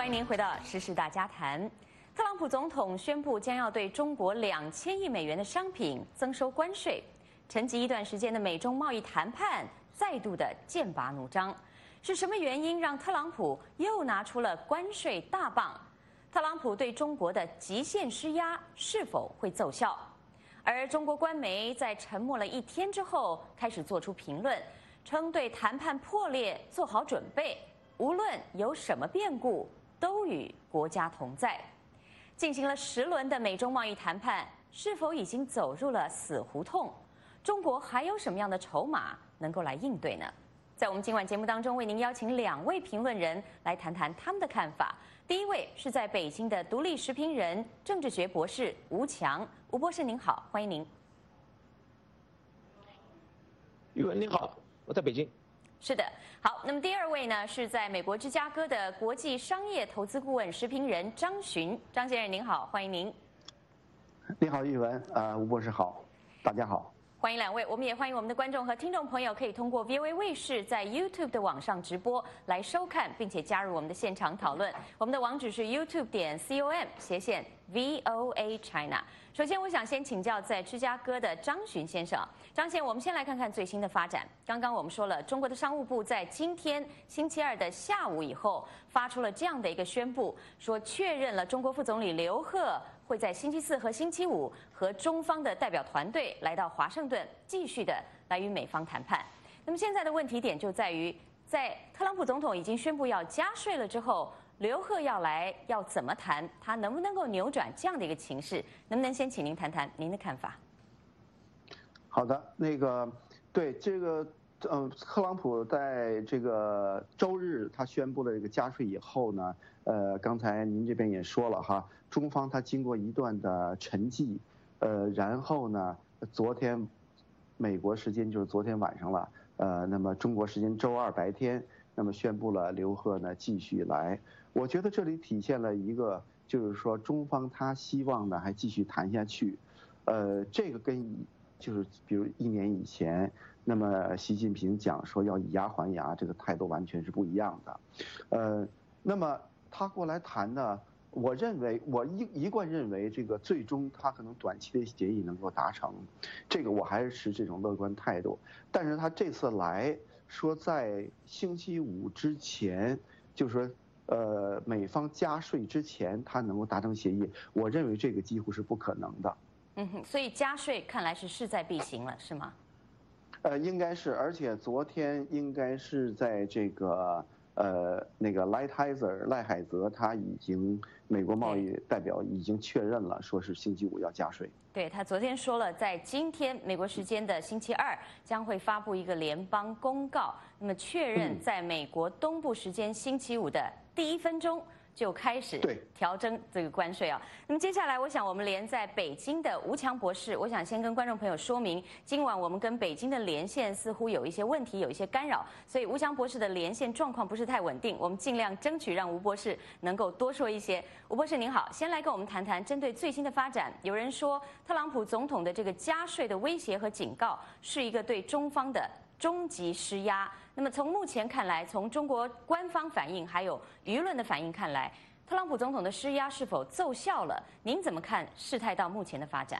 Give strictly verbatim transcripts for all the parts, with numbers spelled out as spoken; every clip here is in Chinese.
欢迎您回到《时事大家谈》。特朗普总统宣布将要对中国两千亿美元的商品增收关税，沉寂一段时间的美中贸易谈判再度的剑拔弩张。是什么原因让特朗普又拿出了关税大棒？特朗普对中国的极限施压是否会奏效？而中国官媒在沉默了一天之后，开始做出评论，称对谈判破裂做好准备，无论有什么变故，都与国家同在。进行了十轮的美中贸易谈判，是否已经走入了死胡同？中国还有什么样的筹码能够来应对呢？在我们今晚节目当中，为您邀请两位评论人来谈谈他们的看法。第一位是在北京的独立时评人、政治学博士吴强，吴博士您好，欢迎您。 宇文你好，我在北京。 是的，好。那么第二位呢，是在美国芝加哥的国际商业投资顾问、时评人张巡，张先生您好，欢迎您。 你好，宇文，呃，吴博士好，大家好。 欢迎两位，我们也欢迎我们的观众和听众朋友可以通过 V O A 卫视在 YouTube 的网上直播来收看，并且加入我们的现场讨论。我们的网址是 YouTube 点 com 斜线 V O A China。首先，我想先请教在芝加哥的张巡先生。张先生，我们先来看看最新的发展。刚刚我们说了，中国的商务部在今天星期二的下午以后发出了这样的一个宣布，说确认了中国副总理刘鹤会在星期四和星期五和中方的代表团队来到华盛顿，继续的来与美方谈判。那么现在的问题点就在于，在特朗普总统已经宣布要加税了之后，刘鹤要来要怎么谈？他能不能够扭转这样的一个情势？能不能先请您谈谈您的看法？ 好的，那个对这个，呃，特朗普在这个周日他宣布了这个加税以后呢，呃，刚才您这边也说了哈，中方他经过一段的沉寂，呃，然后呢，昨天美国时间就是昨天晚上了，呃，那么中国时间周二白天，那么宣布了刘鹤呢继续来。我觉得这里体现了一个，就是说中方他希望呢还继续谈下去，呃，这个跟就是比如一年以前，那么习近平讲说要以牙还牙，这个态度完全是不一样的，呃，那么他过来谈呢，我认为我一一贯认为这个最终他可能短期的协议能够达成，这个我还是持这种乐观态度。但是他这次来说在星期五之前，就是说呃美方加税之前，他能够达成协议，我认为这个几乎是不可能的。 嗯哼，所以加税看来是势在必行了，是吗？ 呃，应该是，而且昨天应该是在这个呃那个 Lighthizer 赖海泽他已经美国贸易代表已经确认了，说是星期五要加税。 对，他昨天说了，在今天美国时间的星期二将会发布一个联邦公告，那么确认在美国东部时间星期五的第一分钟就开始调征这个关税啊。那么接下来，我想我们连在北京的吴强博士，我想先跟观众朋友说明，今晚我们跟北京的连线似乎有一些问题，有一些干扰，所以吴强博士的连线状况不是太稳定，我们尽量争取让吴博士能够多说一些。吴博士您好，先来跟我们谈谈针对最新的发展。有人说，特朗普总统的这个加税的威胁和警告是一个对中方的终极施压。那么从目前看来，从中国官方反应还有舆论的反应看来，特朗普总统的施压是否奏效了？您怎么看事态到目前的发展？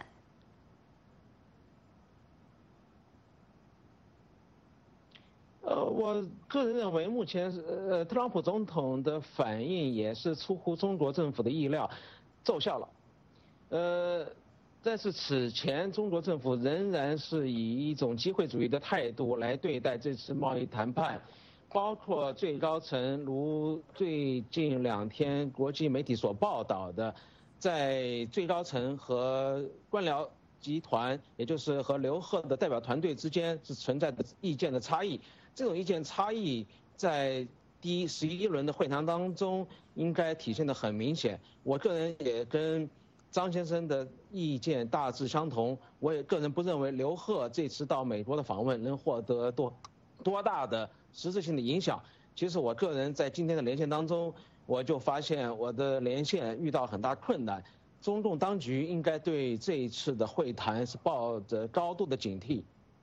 呃，我个人认为，目前呃特朗普总统的反应也是出乎中国政府的意料，奏效了。呃。但是此前，中国政府仍然是以一种机会主义的态度来对待这次贸易谈判，包括最高层如最近两天国际媒体所报道的，在最高层和官僚集团，也就是和刘鹤的代表团队之间是存在的意见的差异。这种意见差异在第一十一轮的会谈当中应该体现得很明显。我个人也跟张先生的意见大致相同，我也个人不认为刘鹤这次到美国的访问能获得多多大的实质性的影响。其实我个人在今天的连线当中，我就发现我的连线遇到很大困难。中共当局应该对这一次的会谈是抱着高度的警惕。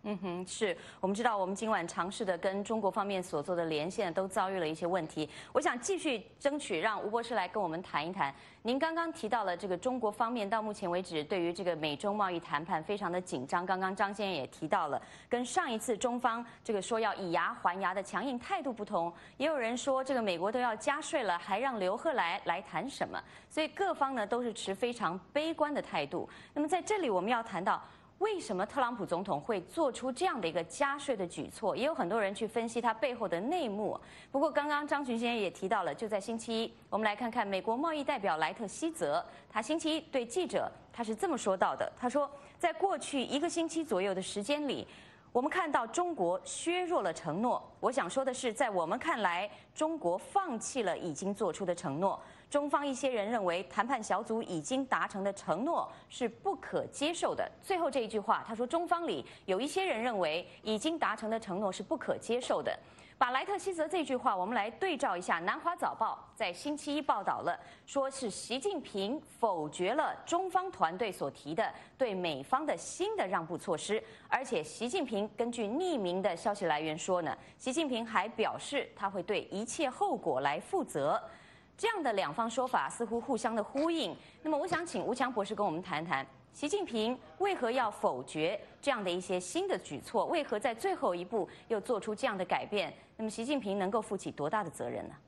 嗯哼，是我们知道，我们今晚尝试的跟中国方面所做的连线都遭遇了一些问题。我想继续争取让吴博士来跟我们谈一谈。您刚刚提到了这个中国方面到目前为止对于这个美中贸易谈判非常的紧张。刚刚张先生也提到了，跟上一次中方这个说要以牙还牙的强硬态度不同，也有人说这个美国都要加税了，还让刘鹤来来谈什么？所以各方呢都是持非常悲观的态度。那么在这里我们要谈到，为什么特朗普总统会做出这样的一个加税的举措？也有很多人去分析他背后的内幕。不过，刚刚张群先生也提到了，就在星期一，我们来看看美国贸易代表莱特希泽，他星期一对记者他是这么说到的：他说，在过去一个星期左右的时间里，我们看到中国削弱了承诺。我想说的是，在我们看来，中国放弃了已经做出的承诺。中方一些人认为，谈判小组已经达成的承诺是不可接受的。最后这一句话，他说，中方里有一些人认为，已经达成的承诺是不可接受的。把莱特希泽这句话，我们来对照一下，《南华早报》在星期一报道了，说是习近平否决了中方团队所提的对美方的新的让步措施，而且习近平根据匿名的消息来源说呢，习近平还表示他会对一切后果来负责。这样的两方说法似乎互相的呼应。那么，我想请吴强博士跟我们谈谈，习近平为何要否决这样的一些新的举措？为何在最后一步又做出这样的改变？那么，习近平能够负起多大的责任呢？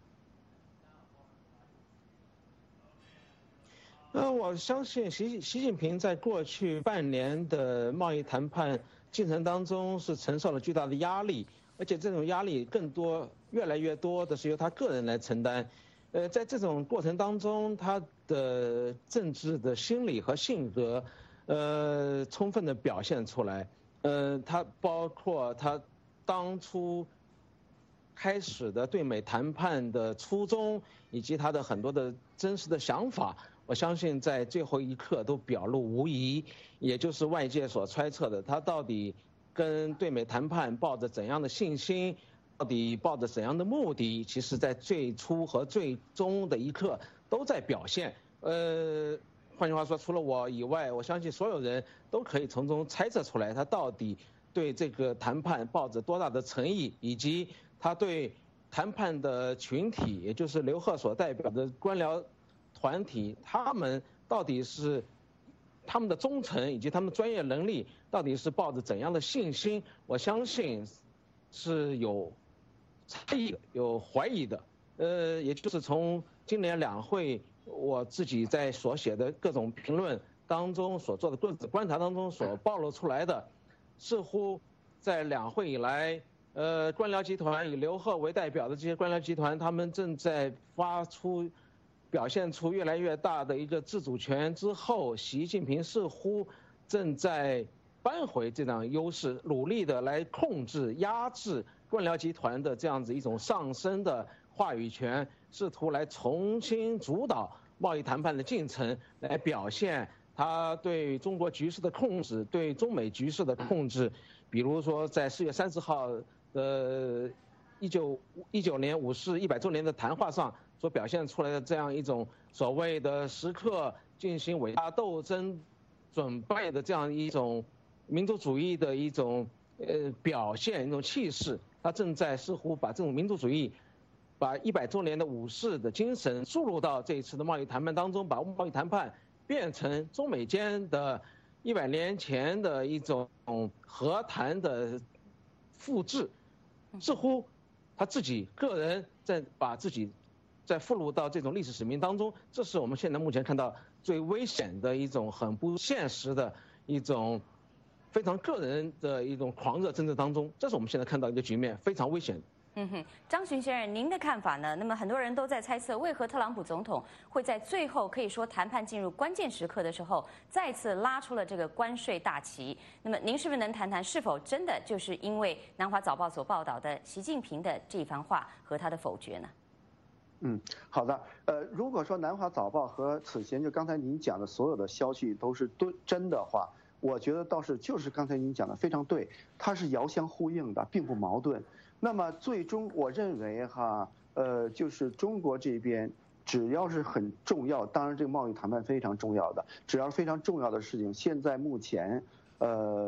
呃，我相信习习近平在过去半年的贸易谈判进程当中是承受了巨大的压力，而且这种压力更多、越来越多的是由他个人来承担。呃，在这种过程当中，他的政治的心理和性格，呃，充分的表现出来。呃，他包括他当初开始的对美谈判的初衷，以及他的很多的真实的想法，我相信在最后一刻都表露无遗，也就是外界所揣测的，他到底跟对美谈判抱着怎样的信心。到底抱着怎样的目的？其实，在最初和最终的一刻都在表现。呃，换句话说，除了我以外，我相信所有人都可以从中猜测出来，他到底对这个谈判抱着多大的诚意，以及他对谈判的群体，也就是刘鹤所代表的官僚团体，他们到底是他们的忠诚以及他们专业能力，到底是抱着怎样的信心？我相信是有猜疑的，有怀疑的，呃，也就是从今年两会我自己在所写的各种评论当中所做的各自观察当中所暴露出来的，似乎在两会以来，呃，官僚集团以刘鹤为代表的这些官僚集团，他们正在发出、表现出越来越大的一个自主权之后，习近平似乎正在扳回这场优势，努力的来控制、压制官僚集团的这样子一种上升的话语权，试图来重新主导贸易谈判的进程，来表现他对中国局势的控制，对中美局势的控制。比如说，在四月三十号的一九一九年五四一百周年的谈话上所表现出来的这样一种所谓的时刻进行伟大斗争准备的这样一种民族主义的一种呃表现，一种气势，他正在似乎把这种民族主义，把一百周年的五四的精神注入到这一次的贸易谈判当中，把贸易谈判变成中美间的一百年前的一种和谈的复制，似乎他自己个人在把自己在附录到这种历史使命当中，这是我们现在目前看到最危险的一种很不现实的一种非常个人的一种狂热政治当中，这是我们现在看到一个局面，非常危险。 嗯哼，张巡先生，您的看法呢？那么很多人都在猜测，为何特朗普总统会在最后可以说谈判进入关键时刻的时候，再次拉出了这个关税大旗？那么您是不是能谈谈，是否真的就是因为南华早报所报道的习近平的这番话和他的否决呢？ 嗯，好的。呃，如果说南华早报和此前就刚才您讲的所有的消息都是对真的话，我觉得倒是就是刚才您讲的非常对，它是遥相呼应的，并不矛盾。那么最终我认为哈，呃，就是中国这边只要是很重要，当然这个贸易谈判非常重要的，只要是非常重要的事情，现在目前，呃，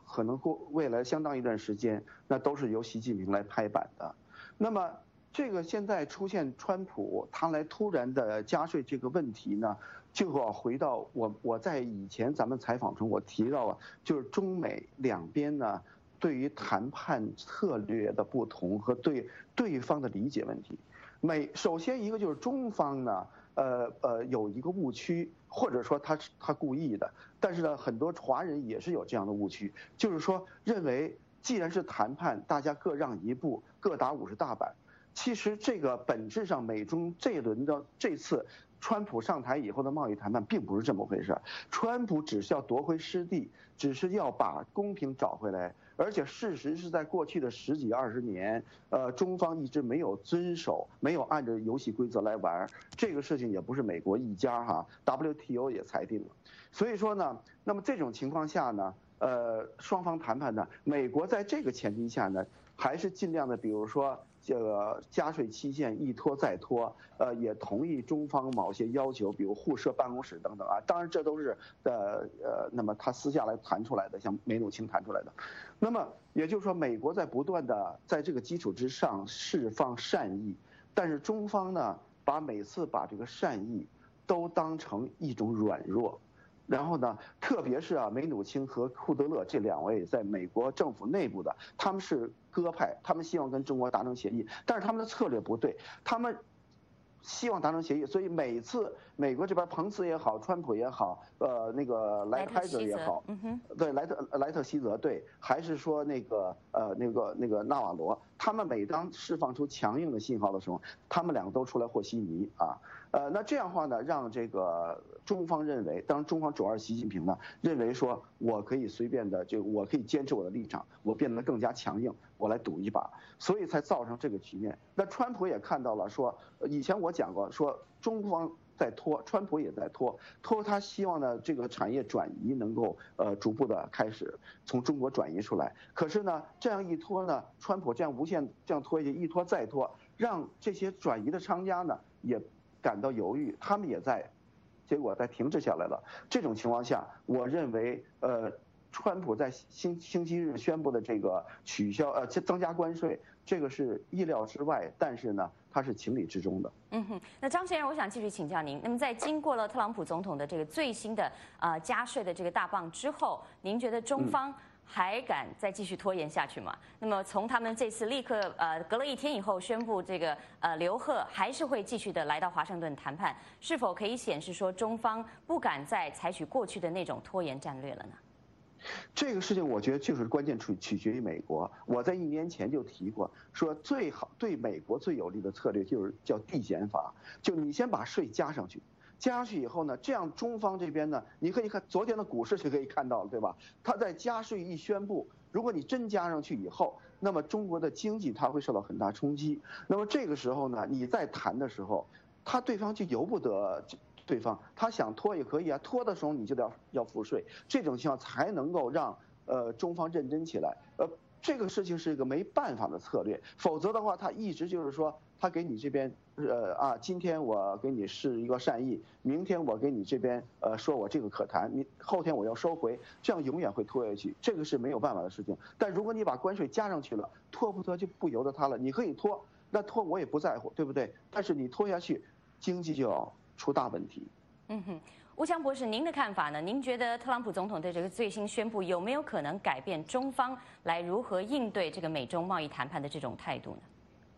可能过未来相当一段时间，那都是由习近平来拍板的。那么这个现在出现川普他来突然的加税这个问题呢，就要回到我我在以前咱们采访中我提到了，就是中美两边呢对于谈判策略的不同和对对方的理解问题。美首先一个就是中方呢，呃呃有一个误区，或者说他是他故意的，但是呢很多华人也是有这样的误区，就是说认为既然是谈判，大家各让一步，各打五十大板。其实这个本质上，美中这一轮的这次川普上台以后的贸易谈判并不是这么回事。川普只是要夺回失地，只是要把公平找回来。而且事实是在过去的十几二十年，呃，中方一直没有遵守，没有按照游戏规则来玩。这个事情也不是美国一家哈 ，W T O 也裁定了。所以说呢，那么这种情况下呢，呃，双方谈判呢，美国在这个前提下呢，还是尽量的，比如说。这个加税期限一拖再拖，呃，也同意中方某些要求，比如互设办公室等等啊。当然，这都是呃呃，那么他私下来谈出来的，像梅努钦谈出来的。那么也就是说，美国在不断的在这个基础之上释放善意，但是中方呢，把每次把这个善意都当成一种软弱。然后呢，特别是啊，梅努钦和库德勒这两位在美国政府内部的，他们是鸽派，他们希望跟中国达成协议，但是他们的策略不对，他们希望达成协议，所以每次美国这边彭斯也好，川普也好，呃，那个莱特海泽也好， 嗯哼， 对莱特莱特希泽对，还是说那个呃那个那个纳瓦罗，他们每当释放出强硬的信号的时候，他们两个都出来和稀泥啊。呃，那这样的话呢，让这个中方认为，当然中方主要是习近平呢，认为说我可以随便的，就我可以坚持我的立场，我变得更加强硬，我来赌一把，所以才造成这个局面。那川普也看到了说，以前我讲过，说中方在拖，川普也在拖，拖他希望呢这个产业转移能够呃逐步的开始从中国转移出来。可是呢，这样一拖呢，川普这样无限这样拖下去，一拖再拖，让这些转移的商家呢也感到犹豫，他们也在，结果在停滞下来了。这种情况下，我认为，呃，川普在星星期日宣布的这个取消呃增加关税，这个是意料之外，但是呢，它是情理之中的。 嗯哼，那张先生，我想继续请教您。那么在经过了特朗普总统的这个最新的呃加税的这个大棒之后，您觉得中方？嗯还敢再继续拖延下去吗？那么从他们这次立刻呃隔了一天以后宣布这个呃刘鹤还是会继续的来到华盛顿谈判，是否可以显示说中方不敢再采取过去的那种拖延战略了呢？ 这个事情我觉得就是关键取取决于美国。我在一年前就提过，说最好对美国最有利的策略就是叫递减法，就你先把税加上去。加上去以后呢，这样中方这边呢，你可以看昨天的股市就可以看到了，对吧？它在加税一宣布，如果你真加上去以后，那么中国的经济它会受到很大冲击。那么这个时候呢，你在谈的时候，他对方就由不得对方，他想拖也可以啊，拖的时候你就要要付税，这种情况才能够让呃中方认真起来。呃，这个事情是一个没办法的策略，否则的话，他一直就是说。他给你这边，呃啊，今天我给你示一个善意，明天我给你这边，呃，说我这个可谈，你后天我要收回，这样永远会拖下去，这个是没有办法的事情。但如果你把关税加上去了，拖不拖就不由得他了，你可以拖，那拖我也不在乎，对不对？但是你拖下去，经济就要出大问题。 嗯哼，吴强博士，您的看法呢？您觉得特朗普总统的这个最新宣布有没有可能改变中方来如何应对这个美中贸易谈判的这种态度呢？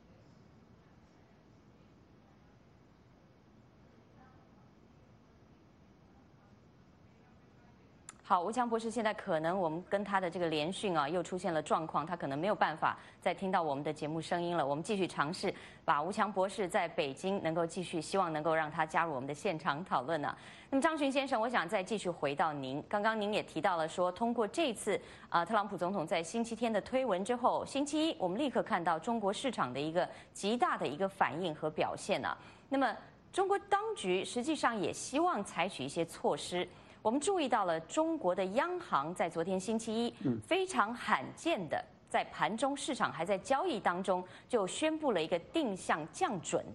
好，吴强博士，现在可能我们跟他的这个连讯啊又出现了状况，他可能没有办法再听到我们的节目声音了。我们继续尝试把吴强博士在北京能够继续，希望能够让他加入我们的现场讨论呢。那么张群先生，我想再继续回到您，刚刚您也提到了说，通过这次啊、呃、特朗普总统在星期天的推文之后，星期一我们立刻看到中国市场的一个极大的一个反应和表现呢、啊。那么中国当局实际上也希望采取一些措施。我们注意到了中国的央行在昨天星期一非常罕见的在盘中市场还在交易当中就宣布了一个定向降准的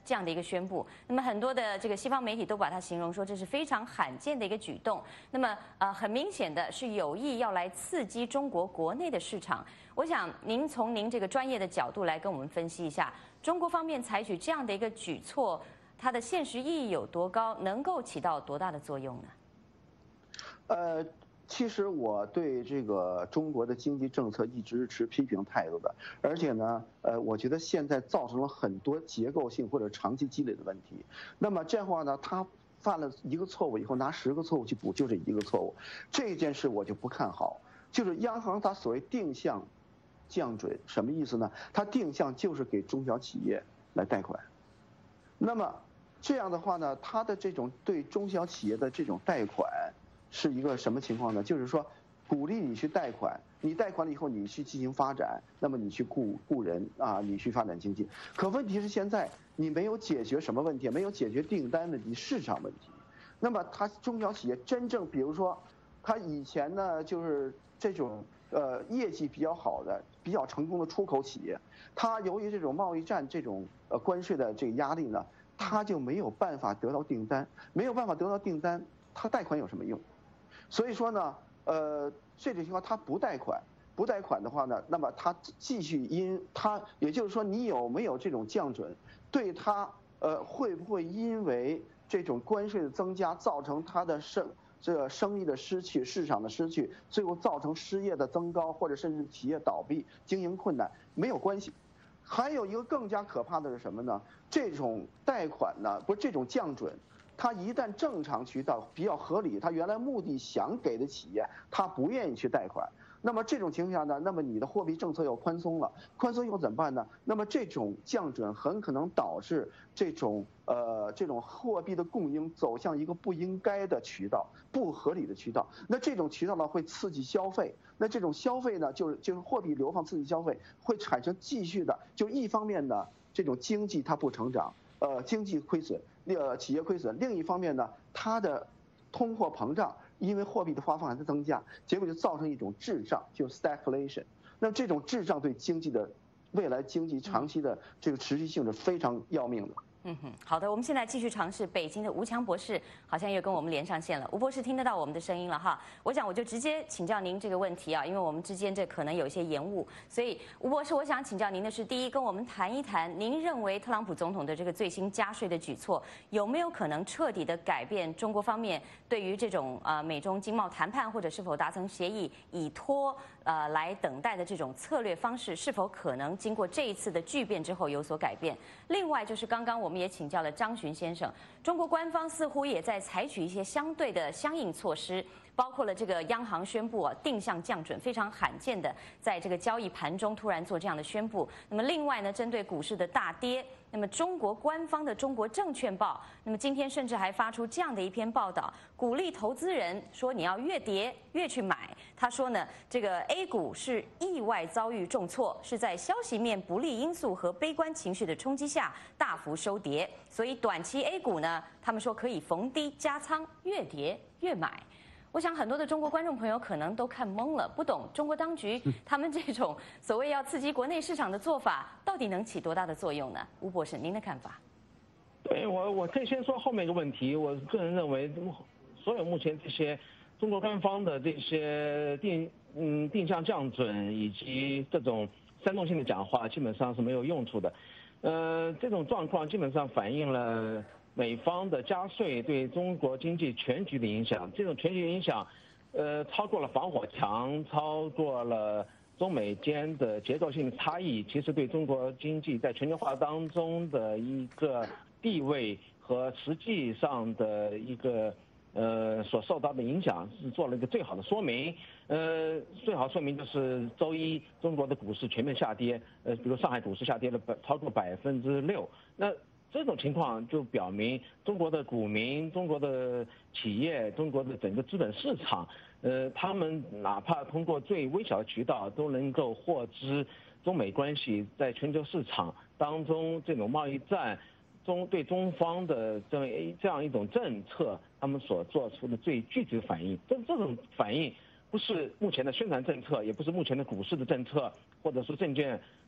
这样的一个宣布。那么很多的这个西方媒体都把它形容说这是非常罕见的一个举动。那么呃，很明显的是有意要来刺激中国国内的市场。我想您从您这个专业的角度来跟我们分析一下，中国方面采取这样的一个举措，它的现实意义有多高，能够起到多大的作用呢？ 呃。其实我对这个中国的经济政策一直是持批评态度的，而且呢，呃，我觉得现在造成了很多结构性或者长期积累的问题。那么这样的话呢，他犯了一个错误以后，拿十个错误去补救这一个错误，这件事我就不看好。就是央行它所谓定向降准，什么意思呢？它定向就是给中小企业来贷款。那么这样的话呢，它的这种对中小企业的这种贷款。是一个什么情况呢？就是说，鼓励你去贷款，你贷款了以后，你去进行发展，那么你去雇雇人啊，你去发展经济。可问题是现在你没有解决什么问题？没有解决订单问题、市场问题。那么它中小企业真正，比如说，它以前呢就是这种呃业绩比较好的、比较成功的出口企业，它由于这种贸易战这种呃关税的这个压力呢，它就没有办法得到订单，没有办法得到订单，它贷款有什么用？所以说呢，呃，这种情况他不贷款，不贷款的话呢，那么他继续因他，也就是说你有没有这种降准，对他呃会不会因为这种关税的增加造成他的生这个生意的失去、市场的失去，最后造成失业的增高或者甚至企业倒闭、经营困难没有关系。还有一个更加可怕的是什么呢？这种贷款呢，不是这种降准。它一旦正常渠道比较合理，它原来目的想给的企业，它不愿意去贷款。那么这种情况下呢，那么你的货币政策要宽松了，宽松以后怎么办呢？那么这种降准很可能导致这种呃这种货币的供应走向一个不应该的渠道、不合理的渠道。那这种渠道呢会刺激消费，那这种消费呢就是就是货币流放刺激消费，会产生继续的，就一方面呢这种经济它不成长。呃，经济亏损，呃，企业亏损。另一方面呢，它的通货膨胀，因为货币的发放还在增加，结果就造成一种滞胀，就是 stagflation。那么这种滞胀对经济的未来经济长期的这个持续性是非常要命的。 嗯哼，好的，我们现在继续尝试北京的吴强博士，好像又跟我们连上线了。吴博士听得到我们的声音了哈，我想我就直接请教您这个问题啊，因为我们之间这可能有一些延误，所以吴博士，我想请教您的是，第一，跟我们谈一谈，您认为特朗普总统的这个最新加税的举措，有没有可能彻底的改变中国方面对于这种呃美中经贸谈判或者是否达成协议以拖呃来等待的这种策略方式，是否可能经过这一次的巨变之后有所改变？另外就是刚刚我们也请教了张巡先生，中国官方似乎也在采取一些相对的相应措施，包括了这个央行宣布啊定向降准，非常罕见的在这个交易盘中突然做这样的宣布。那么另外呢，针对股市的大跌，那么中国官方的《中国证券报》，那么今天甚至还发出这样的一篇报道，鼓励投资人说你要越跌越去买。他说呢，这个 A 股是意外遭遇重挫，是在消息面不利因素和悲观情绪的冲击下大幅收跌，所以短期 A 股呢，他们说可以逢低加仓，越跌越买。我想很多的中国观众朋友可能都看懵了，不懂中国当局他们这种所谓要刺激国内市场的做法，到底能起多大的作用呢？吴博士，您的看法？ 对我，我可以先说后面一个问题。我个人认为，所有目前这些中国官方的这些定嗯定向降准以及这种煽动性的讲话，基本上是没有用处的。呃，这种状况基本上反映了美方的加税对中国经济全局的影响，这种全局影响，呃，超过了防火墙，超过了中美间的结构性的差异，其实对中国经济在全球化当中的一个地位和实际上的一个呃所受到的影响是做了一个最好的说明。呃，最好说明就是周一中国的股市全面下跌，呃，比如上海股市下跌了百超过百分之六，那这种情况就表明中国的股民、中国的企业、中国的整个资本市场，呃，他们哪怕通过最微小的渠道都能够获知中美关系在全球市场当中这种贸易战中对中方的这么这样一种政策，他们所做出的最具体的反应。这这种反应不是目前的宣传政策，也不是目前的股市的政策，或者是证券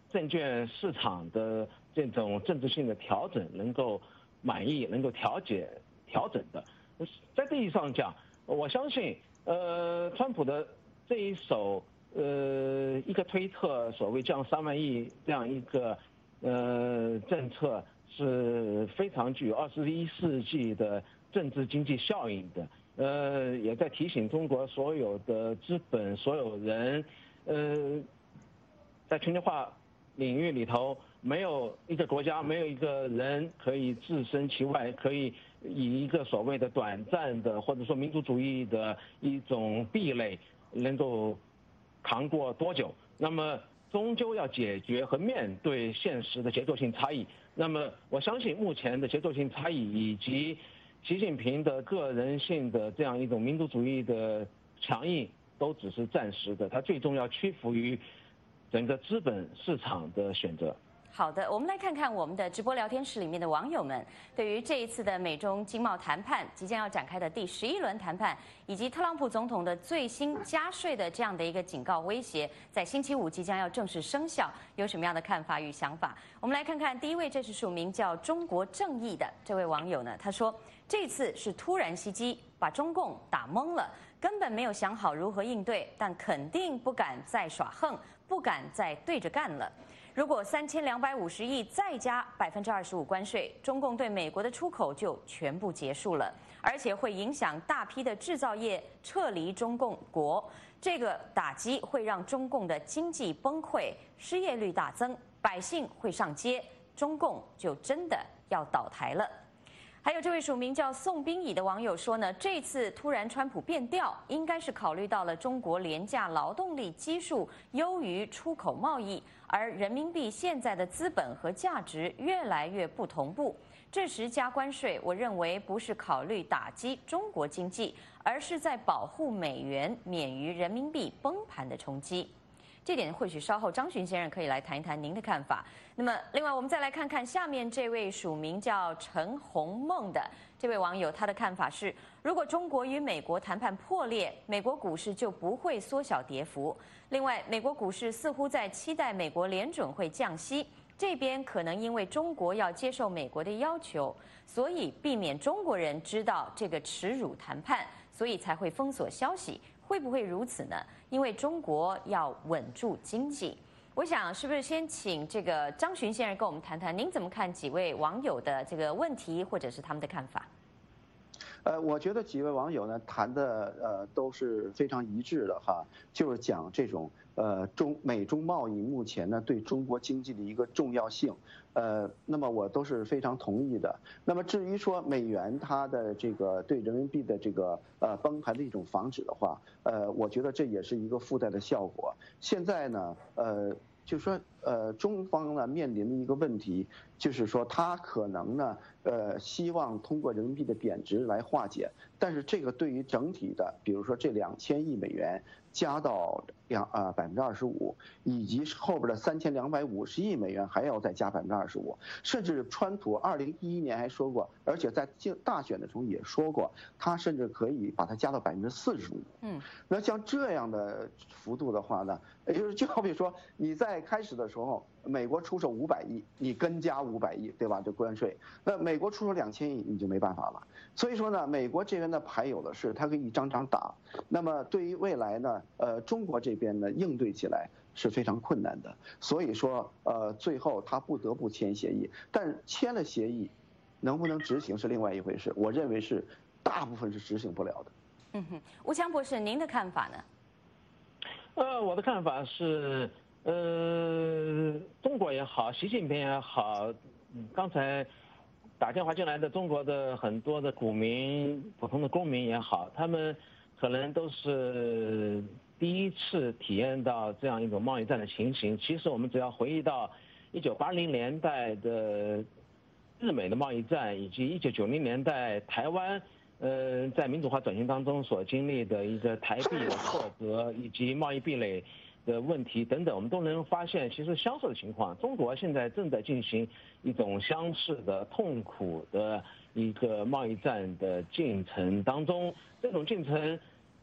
证券市场的这种政治性的调整能够满意，能够调节调整的。在这意义上讲，我相信，呃，川普的这一手，呃，一个推特所谓降三万亿这样一个呃政策是非常具有二十一世纪的政治经济效应的。呃，也在提醒中国所有的资本所有人，呃，在全球化领域里头，没有一个国家，没有一个人可以置身其外，可以以一个所谓的短暂的或者说民族主义的一种壁垒能够扛过多久。那么终究要解决和面对现实的结构性差异。那么我相信目前的结构性差异以及习近平的个人性的这样一种民族主义的强硬，都只是暂时的，他最终要屈服于整个资本市场的选择。 好的，我们来看看我们的直播聊天室里面的网友们对于这一次的美中经贸谈判即将要展开的第十一轮谈判，以及特朗普总统的最新加税的这样的一个警告威胁，在星期五即将要正式生效，有什么样的看法与想法？我们来看看第一位，这是署名叫中国正义的这位网友呢，他说这次是突然袭击，把中共打懵了，根本没有想好如何应对，但肯定不敢再耍横，不敢再对着干了。如果三千两百五十亿再加百分之二十五关税，中共对美国的出口就全部结束了，而且会影响大批的制造业撤离中共国。这个打击会让中共的经济崩溃，失业率大增，百姓会上街，中共就真的要倒台了。还有这位署名叫宋冰乙的网友说呢，这次突然川普变调，应该是考虑到了中国廉价劳动力基数优于出口贸易，而人民币现在的资本和价值越来越不同步。这时加关税，我认为不是考虑打击中国经济，而是在保护美元免于人民币崩盘的冲击。这点或许稍后张巡先生可以来谈一谈您的看法。那么，另外我们再来看看下面这位署名叫陈红梦的这位网友，他的看法是：如果中国与美国谈判破裂，美国股市就不会缩小跌幅。另外，美国股市似乎在期待美国联准会降息，这边可能因为中国要接受美国的要求，所以避免中国人知道这个耻辱谈判，所以才会封锁消息。会不会如此呢？因为中国要稳住经济。我想是不是先请这个张巡先生跟我们谈谈，您怎么看几位网友的这个问题，或者是他们的看法？ 呃，我觉得几位网友呢谈的呃都是非常一致的哈，就是讲这种呃中美中贸易目前呢对中国经济的一个重要性，呃，那么我都是非常同意的。那么至于说美元它的这个对人民币的这个呃崩盘的一种防止的话，呃，我觉得这也是一个附带的效果。现在呢，呃。就是说，呃，中方呢面临的一个问题，就是说，他可能呢，呃，希望通过人民币的贬值来化解，但是这个对于整体的，比如说这两千亿美元加到两啊百分之二十五，以及后边的三千两百五十亿美元还要再加百分之二十五，甚至川普二零一一年还说过，而且在大选的时候也说过，他甚至可以把它加到百分之四十五。嗯，那像这样的幅度的话呢，也就是就好比说你在开始的时候，美国出手五百亿，你跟加五百亿，对吧？这关税，那美国出手两千亿，你就没办法了。所以说呢，美国这边的牌有的是，它可以一张张打。那么对于未来呢，呃，中国这边呢应对起来是非常困难的。所以说，呃，最后他不得不签协议，但是签了协议，能不能执行是另外一回事。我认为是大部分是执行不了的。 嗯哼，吴强博士，您的看法呢？ 呃，我的看法是，呃，中国也好，习近平也好，刚才打电话进来的中国的很多的股民、普通的公民也好，他们可能都是第一次体验到这样一种贸易战的情形。其实我们只要回忆到一九八零年代的日美的贸易战，以及一九九零年代台湾。呃，在民主化转型当中所经历的一个台币的挫折，以及贸易壁垒的问题等等，我们都能发现，其实相似的情况，中国现在正在进行一种相似的痛苦的一个贸易战的进程当中。这种进程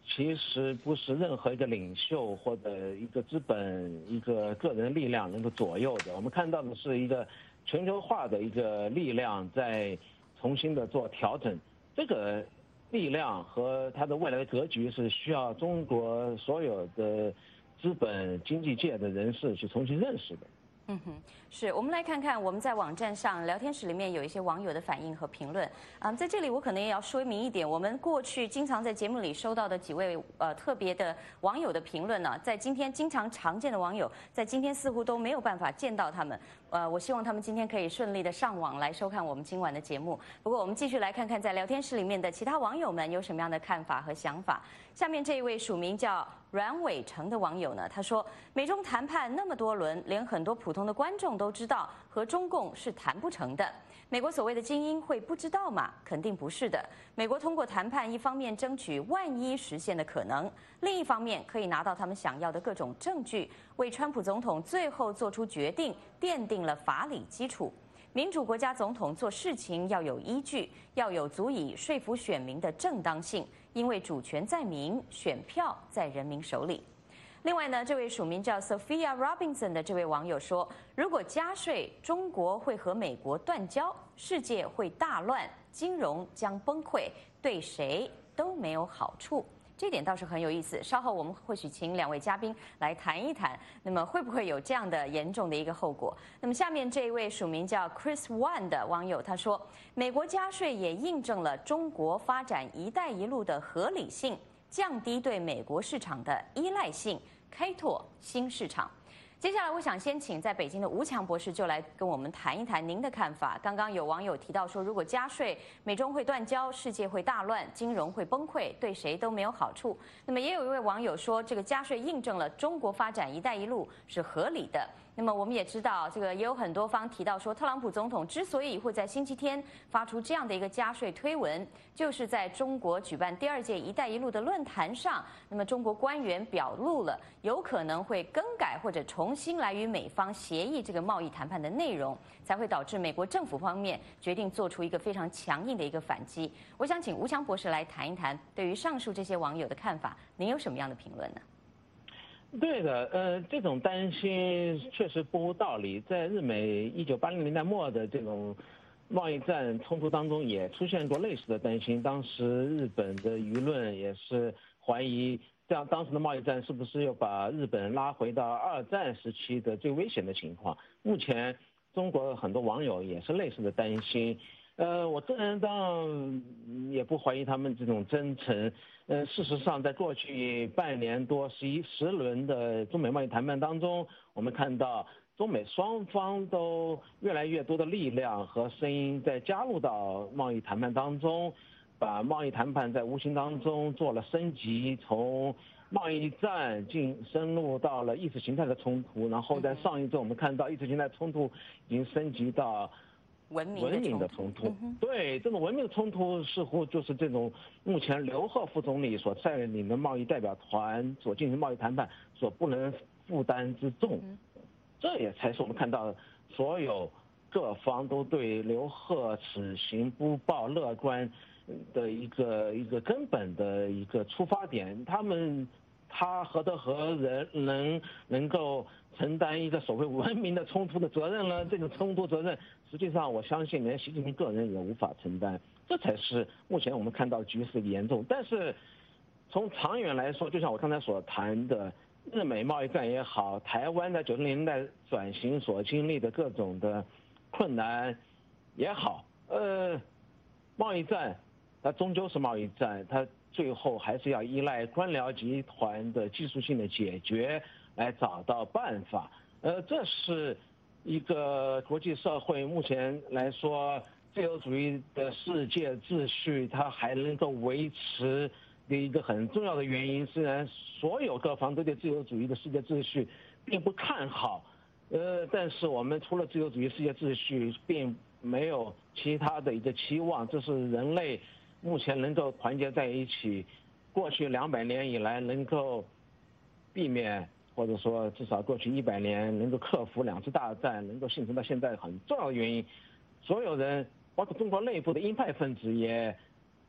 其实不是任何一个领袖或者一个资本、一个个人力量能够左右的。我们看到的是一个全球化的一个力量在重新的做调整。这个力量和它的未来的格局是需要中国所有的资本经济界的人士去重新认识的。 嗯哼，是我们来看看我们在网站上聊天室里面有一些网友的反应和评论。嗯，在这里我可能也要说明一点，我们过去经常在节目里收到的几位呃特别的网友的评论呢，在今天经常常见的网友，在今天似乎都没有办法见到他们。呃，我希望他们今天可以顺利的上网来收看我们今晚的节目。不过我们继续来看看在聊天室里面的其他网友们有什么样的看法和想法。下面这一位署名叫阮伟成的网友呢，他说：美中谈判那么多轮，连很多普通的观众都知道和中共是谈不成的。美国所谓的精英会不知道吗？肯定不是的。美国通过谈判，一方面争取万一实现的可能，另一方面可以拿到他们想要的各种证据，为川普总统最后做出决定奠定了法理基础。民主国家总统做事情要有依据，要有足以说服选民的正当性，因为主权在民，选票在人民手里。另外呢，这位署名叫 Sophia Robinson 的这位网友说，如果加税，中国会和美国断交，世界会大乱，金融将崩溃，对谁都没有好处。这点倒是很有意思，稍后我们或许请两位嘉宾来谈一谈，那么会不会有这样的严重的一个后果？那么下面这一位署名叫 Chris One 的网友他说，美国加税也印证了中国发展“一带一路”的合理性，降低对美国市场的依赖性，开拓新市场。接下来，我想先请在北京的吴强博士就来跟我们谈一谈您的看法。刚刚有网友提到说，如果加税，美中会断交，世界会大乱，金融会崩溃，对谁都没有好处。那么也有一位网友说，这个加税印证了中国发展“一带一路”是合理的。那么我们也知道，这个也有很多方提到说，特朗普总统之所以会在星期天发出这样的一个加税推文，就是在中国举办第二届“一带一路”的论坛上，那么中国官员表露了有可能会更改或者重新来与美方协议这个贸易谈判的内容，才会导致美国政府方面决定做出一个非常强硬的一个反击。我想请吴强博士来谈一谈，对于上述这些网友的看法，您有什么样的评论呢？ 对的，呃，这种担心确实不无道理。在日美一九八零年代末的这种贸易战冲突当中，也出现过类似的担心。当时日本的舆论也是怀疑，这样当时的贸易战是不是又把日本拉回到二战时期的最危险的情况？目前中国很多网友也是类似的担心。呃，我个人当然也不怀疑他们这种真诚。呃，事实上，在过去半年多、十一十轮的中美贸易谈判当中，我们看到中美双方都越来越多的力量和声音在加入到贸易谈判当中，把贸易谈判在无形当中做了升级，从贸易战进深入到了意识形态的冲突，然后在上一周我们看到意识形态冲突已经升级到文明文明的冲突。对，这种文明的冲突似乎就是这种目前刘鹤副总理所带领的贸易代表团所进行贸易谈判所不能负担之重。这也才是我们看到所有各方都对刘鹤此行不抱乐观的一个一个根本的一个出发点。他们他何德何人能能够承担一个所谓文明的冲突的责任呢？这个冲突责任，实际上我相信连习近平个人也无法承担，这才是目前我们看到局势的严重。但是从长远来说，就像我刚才所谈的，日美贸易战也好，台湾在九十年代转型所经历的各种的困难也好，呃，贸易战它终究是贸易战，它最后还是要依赖官僚集团的技术性的解决来找到办法。呃，这是一个国际社会目前来说自由主义的世界秩序它还能够维持的一个很重要的原因。虽然所有各方都对自由主义的世界秩序并不看好，呃，但是我们除了自由主义世界秩序并没有其他的一个期望。这是人类目前能够团结在一起，过去两百年以来能够避免，或者说至少过去一百年能够克服两次大战，能够幸存到现在很重要的原因。所有人，包括中国内部的鹰派分子也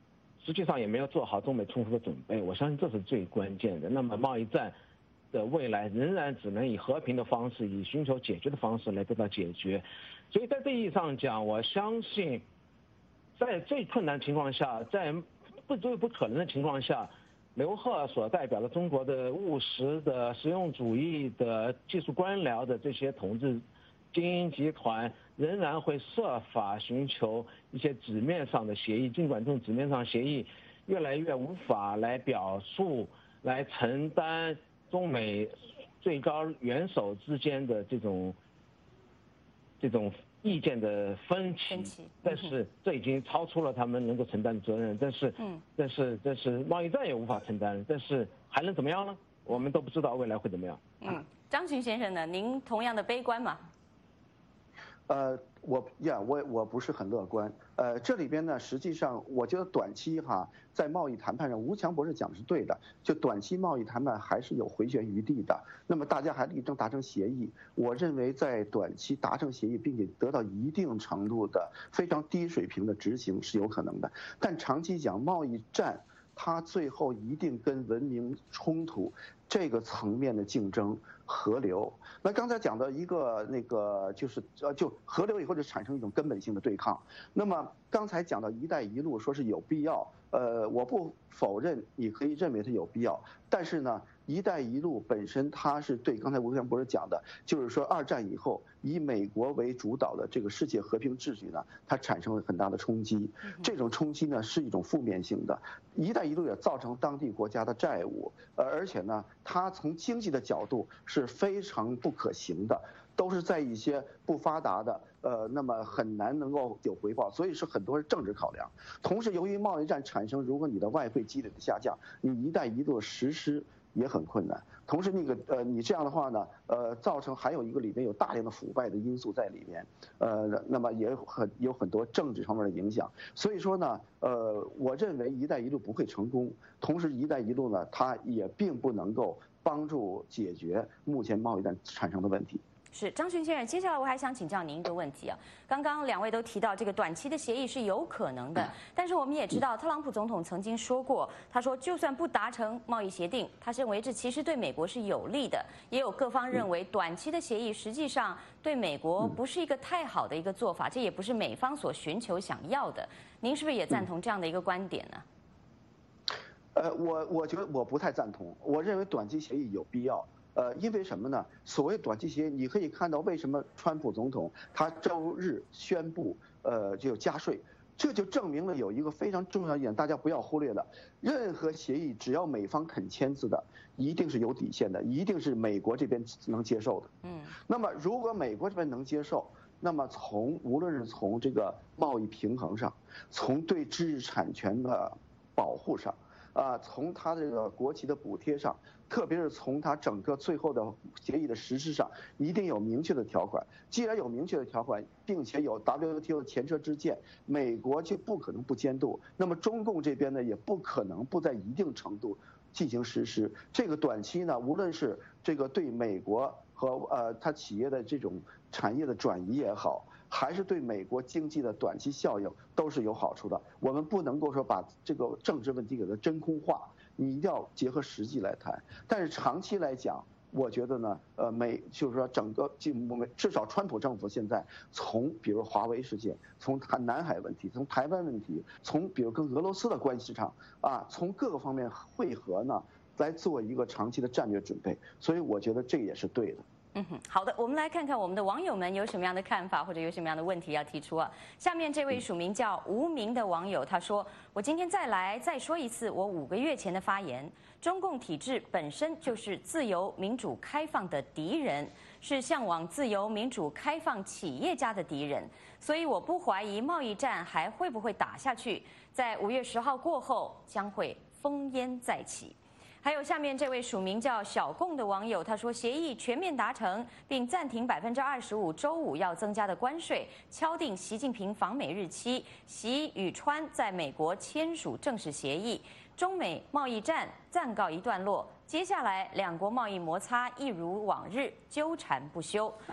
实际上也没有做好中美冲突的准备，我相信这是最关键的。那么贸易战的未来仍然只能以和平的方式，以寻求解决的方式来得到解决。所以在这意义上讲，我相信，在最困难情况下，在不最不可能的情况下，刘鹤所代表的中国的务实的实用主义的技术官僚的这些统治精英集团，仍然会设法寻求一些纸面上的协议，尽管这种纸面上协议越来越无法来表述、来承担中美最高元首之间的这种这种意见的分歧， 分歧但是这已经超出了他们能够承担的责任。但是，嗯，但是但是贸易战也无法承担，但是还能怎么样呢？我们都不知道未来会怎么样。 嗯，张巡先生呢？您同样的悲观吗？ 呃，我呀，我我不是很乐观。呃，这里边呢，实际上我觉得短期哈，在贸易谈判上，吴强博士讲的是对的，就短期贸易谈判还是有回旋余地的。那么大家还力争达成协议，我认为在短期达成协议，并且得到一定程度的非常低水平的执行是有可能的。但长期讲，贸易战它最后一定跟文明冲突这个层面的竞争河流。那刚才讲的一个那个就是呃，就河流以后就产生一种根本性的对抗。那么刚才讲到“一带一路”说是有必要，呃，我不否认，你可以认为它有必要，但是呢，“一带一路”本身它是对刚才吴强博士讲的，就是说二战以后以美国为主导的这个世界和平秩序呢，它产生了很大的冲击。这种冲击呢是一种负面性的，“一带一路”也造成当地国家的债务，呃，而且呢，它从经济的角度是非常不可行的，都是在一些不发达的，呃，那么很难能够有回报，所以是很多是政治考量。同时，由于贸易战产生，如果你的外汇积累的下降，你“一带一路”实施也很困难。同时，那个呃，你这样的话呢，呃，造成还有一个里面有大量的腐败的因素在里面，呃，那么也很有很多政治方面的影响。所以说呢，呃，我认为“一带一路”不会成功，同时“一带一路”呢，它也并不能够帮助解决目前贸易战产生的问题。 是张巡先生，接下来我还想请教您一个问题啊。刚刚两位都提到这个短期的协议是有可能的，但是我们也知道，特朗普总统曾经说过，他说就算不达成贸易协定，他认为这其实对美国是有利的。也有各方认为，短期的协议实际上对美国不是一个太好的一个做法，这也不是美方所寻求想要的。您是不是也赞同这样的一个观点呢？ 呃，我我觉得我不太赞同，我认为短期协议有必要。呃，因为什么呢？所谓短期协议，你可以看到为什么川普总统他周日宣布呃就加税，这就证明了有一个非常重要一点，大家不要忽略了。任何协议只要美方肯签字的，一定是有底线的，一定是美国这边能接受的。嗯。那么如果美国这边能接受，那么从无论是从这个贸易平衡上，从对知识产权的保护上，啊，从它这个国旗的补贴上，特别是从它整个最后的协议的实施上，一定有明确的条款。既然有明确的条款，并且有 W T O 的前车之鉴，美国就不可能不监督。那么中共这边呢，也不可能不在一定程度进行实施。这个短期呢，无论是这个对美国和呃它企业的这种产业的转移也好，还是对美国经济的短期效应都是有好处的。我们不能够说把这个政治问题给它真空化，你一定要结合实际来谈。但是长期来讲，我觉得呢，呃，美就是说整个我们至少川普政府现在从比如华为事件，从谈南海问题，从台湾问题，从比如跟俄罗斯的关系上啊，从各个方面汇合呢，来做一个长期的战略准备。所以我觉得这也是对的。 嗯哼，好的，我们来看看我们的网友们有什么样的看法，或者有什么样的问题要提出啊。下面这位署名叫无名的网友他说：“我今天再来再说一次我五个月前的发言，中共体制本身就是自由民主开放的敌人，是向往自由民主开放企业家的敌人，所以我不怀疑贸易战还会不会打下去，在五月十号过后将会烽烟再起。”还有下面这位署名叫小贡的网友，他说：“协议全面达成，并暂停百分之二十五周五要增加的关税，敲定习近平访美日期，习与川在美国签署正式协议，中美贸易战暂告一段落。接下来两国贸易摩擦一如往日，纠缠不休。”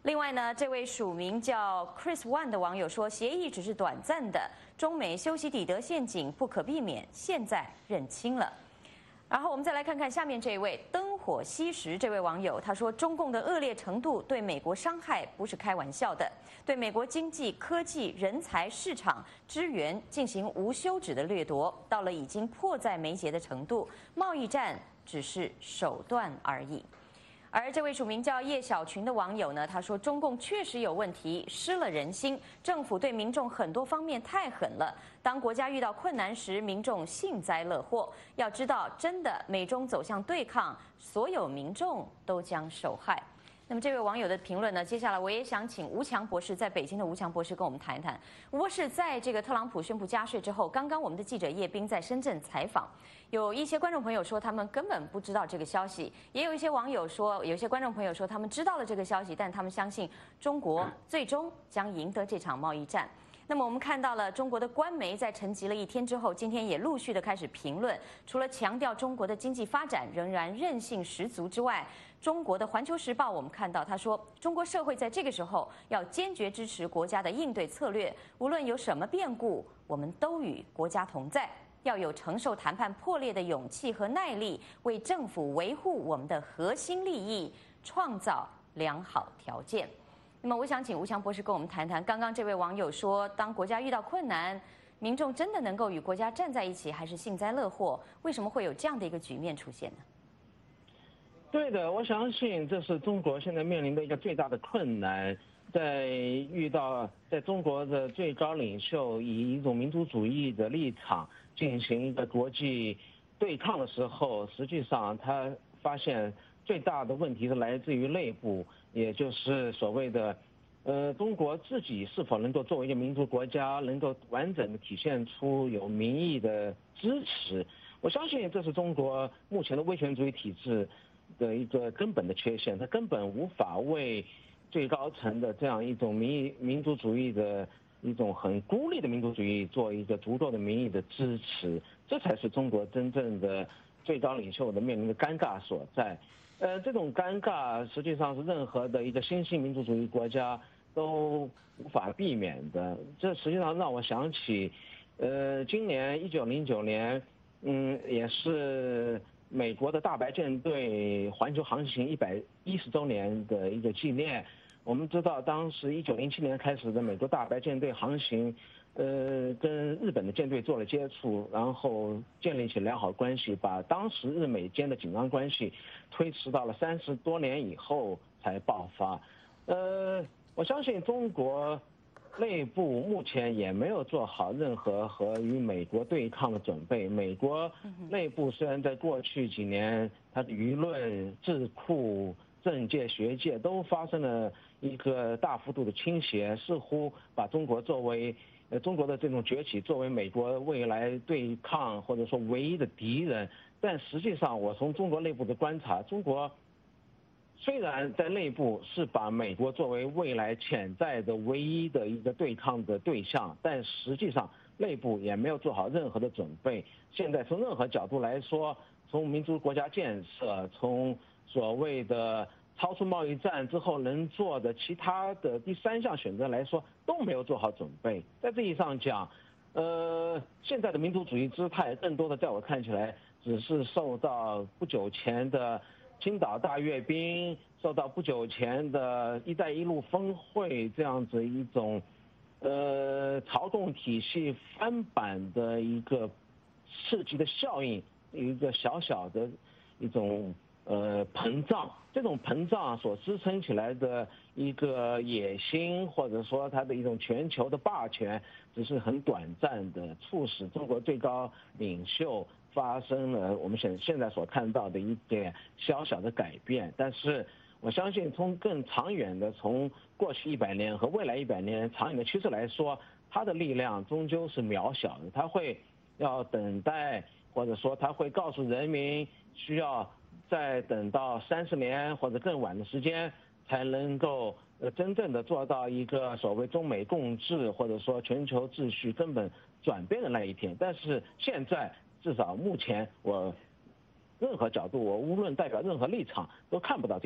另外呢，这位署名叫 Chris One 的网友说，协议只是短暂的，中美修昔底德陷阱不可避免，现在认清了。然后我们再来看看下面这位灯火西石这位网友，他说中共的恶劣程度对美国伤害不是开玩笑的，对美国经济、科技、人才、市场资源进行无休止的掠夺，到了已经迫在眉睫的程度，贸易战只是手段而已。而这位署名叫叶小群的网友呢，他说中共确实有问题，失了人心，政府对民众很多方面太狠了。当国家遇到困难时，民众幸灾乐祸。要知道，真的美中走向对抗，所有民众都将受害。那么这位网友的评论呢？接下来我也想请吴强博士，在北京的吴强博士跟我们谈一谈。吴博士在这个特朗普宣布加税之后，刚刚我们的记者叶斌在深圳采访，有一些观众朋友说他们根本不知道这个消息，也有一些网友说，有一些观众朋友说他们知道了这个消息，但他们相信中国最终将赢得这场贸易战。那么我们看到了中国的官媒在沉寂了一天之后，今天也陆续的开始评论。除了强调中国的经济发展仍然韧性十足之外，中国的《环球时报》我们看到他说，中国社会在这个时候要坚决支持国家的应对策略，无论有什么变故，我们都与国家同在，要有承受谈判破裂的勇气和耐力，为政府维护我们的核心利益创造良好条件。那么我想请吴强博士跟我们谈谈，刚刚这位网友说，当国家遇到困难，民众真的能够与国家站在一起，还是幸灾乐祸？为什么会有这样的一个局面出现呢？ 对的，我相信这是中国现在面临的一个最大的困难。在遇到在中国的最高领袖以一种民族主义的立场进行一个国际对抗的时候，实际上他发现最大的问题是来自于内部，也就是所谓的，呃，中国自己是否能够作为一个民族国家，能够完整的体现出有民意的支持。我相信这是中国目前的威权主义体制的一个根本的缺陷，它根本无法为最高层的这样一种民意民族主义的一种很孤立的民族主义做一个足够的民意的支持，这才是中国真正的最高领袖的面临的尴尬所在。呃，这种尴尬实际上是任何的一个新兴民族主义国家都无法避免的。这实际上让我想起，呃，今年一九零九年，嗯，也是美国的大白舰队环球航行一百一十周年的一个纪念。我们知道，当时一九零七年开始的美国大白舰队航行，呃，跟日本的舰队做了接触，然后建立起良好关系，把当时日美间的紧张关系推迟到了三十多年以后才爆发。呃，我相信中国内部目前也没有做好任何和与美国对抗的准备。美国内部虽然在过去几年，它的舆论、智库、政界、学界都发生了一个大幅度的倾斜，似乎把中国作为呃中国的这种崛起作为美国未来对抗或者说唯一的敌人。但实际上，我从中国内部的观察，中国虽然在内部是把美国作为未来潜在的唯一的一个对抗的对象，但实际上内部也没有做好任何的准备。现在从任何角度来说，从民族国家建设，从所谓的超出贸易战之后能做的其他的第三项选择来说，都没有做好准备。在这意义上讲，呃，现在的民族主义姿态更多的在我看起来，只是受到不久前的青岛大阅兵，受到不久前的一带一路峰会这样子一种呃朝贡体系翻版的一个刺激的效应，一个小小的一种呃膨胀，这种膨胀所支撑起来的一个野心，或者说它的一种全球的霸权，只是很短暂的，促使中国最高领袖发生了我们现现在所看到的一点小小的改变。但是我相信从更长远的，从过去一百年和未来一百年长远的趋势来说，它的力量终究是渺小的，它会要等待，或者说它会告诉人民需要再等到三十年或者更晚的时间才能够呃真正的做到一个所谓中美共治，或者说全球秩序根本转变的那一天。但是现在至少目前我任何角度，我无论代表任何立场都看不到这一点。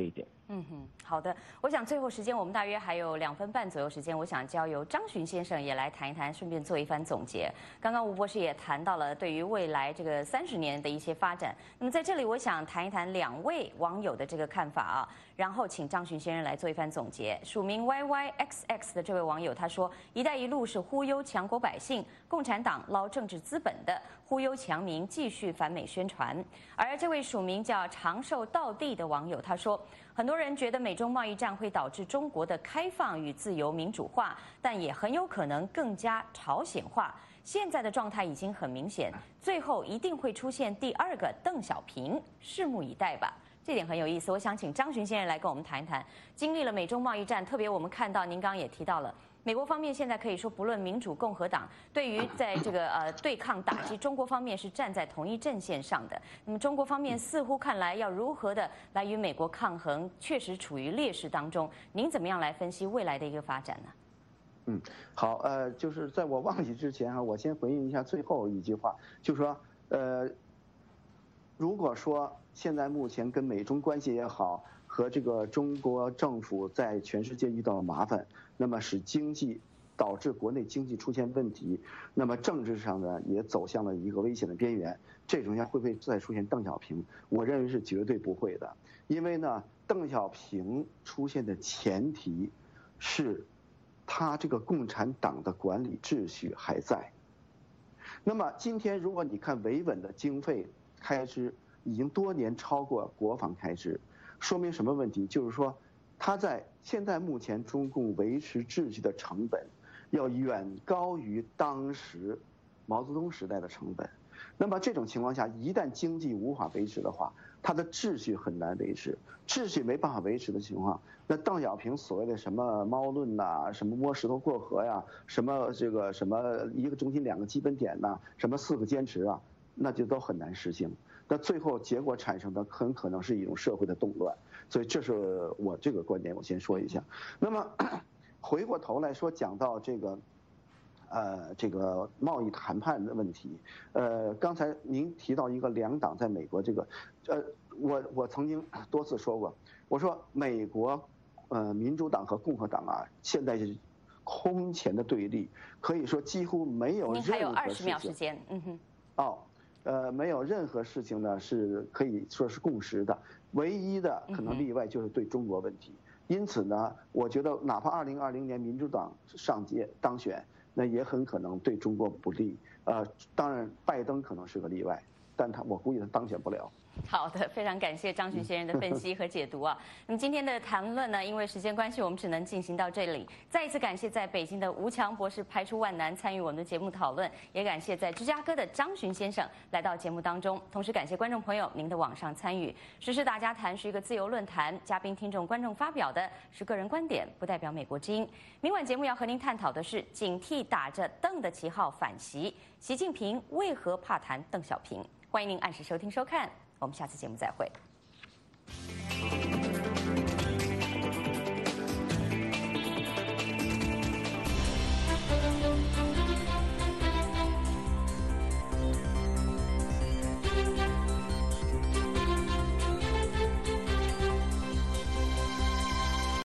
嗯哼，好的。我想最后时间我们大约还有两分半左右时间，我想交由张巡先生也来谈一谈，顺便做一番总结。刚刚吴博士也谈到了对于未来这个三十年的一些发展。那么在这里，我想谈一谈两位网友的这个看法啊，然后请张巡先生来做一番总结。署名 Y Y X X 的这位网友他说：“一带一路是忽悠强国百姓，共产党捞政治资本的，忽悠强民继续反美宣传。”而这位署名叫长寿道地的网友他说：“很多人觉得美中贸易战会导致中国的开放与自由民主化，但也很有可能更加朝鲜化。现在的状态已经很明显，最后一定会出现第二个邓小平，拭目以待吧。”这点很有意思，我想请张巡先生来跟我们谈一谈。经历了美中贸易战，特别我们看到您刚刚也提到了。美国方面现在可以说，不论民主、共和党，对于在这个呃对抗打击中国方面是站在同一阵线上的。那么中国方面似乎看来要如何的来与美国抗衡，确实处于劣势当中。您怎么样来分析未来的一个发展呢？ 嗯，好，呃，就是在我忘记之前啊，我先回应一下最后一句话，就是说，呃，如果说现在目前跟美中关系也好，和这个中国政府在全世界遇到了麻烦，那么使经济导致国内经济出现问题，那么政治上呢也走向了一个危险的边缘。这种下会不会再出现邓小平？我认为是绝对不会的，因为呢，邓小平出现的前提是，他这个共产党的管理秩序还在。那么今天如果你看维稳的经费开支已经多年超过国防开支。说明什么问题？就是说，它在现在目前中共维持秩序的成本，要远高于当时毛泽东时代的成本。那么这种情况下，一旦经济无法维持的话，它的秩序很难维持。秩序没办法维持的情况，那邓小平所谓的什么猫论呐、什么摸石头过河呀、什么这个什么一个中心两个基本点呐、什么四个坚持啊，那就都很难实行。那最后结果产生的很可能是一种社会的动乱，所以这是我这个观点，我先说一下。那么回过头来说，讲到这个，呃，这个贸易谈判的问题，呃，刚才您提到一个两党在美国这个，呃，我我曾经多次说过，我说美国，呃，民主党和共和党啊，现在是空前的对立，可以说几乎没有任何事情。 您还有二十秒时间，嗯哼。 哦。呃，没有任何事情呢是可以说是共识的，唯一的可能例外就是对中国问题。因此呢，我觉得哪怕二零二零年民主党上届当选，那也很可能对中国不利。呃，当然拜登可能是个例外，但他我估计他当选不了。 好的，非常感谢张巡先生的分析和解读啊。那么今天的谈论呢，因为时间关系，我们只能进行到这里。再一次感谢在北京的吴强博士排除万难参与我们的节目讨论，也感谢在芝加哥的张巡先生来到节目当中。同时感谢观众朋友您的网上参与。时事大家谈是一个自由论坛，嘉宾、听众、观众发表的是个人观点，不代表美国之音。明晚节目要和您探讨的是警惕打着邓的旗号反袭，习近平为何怕谈邓小平？欢迎您按时收听收看。我们下次节目再会。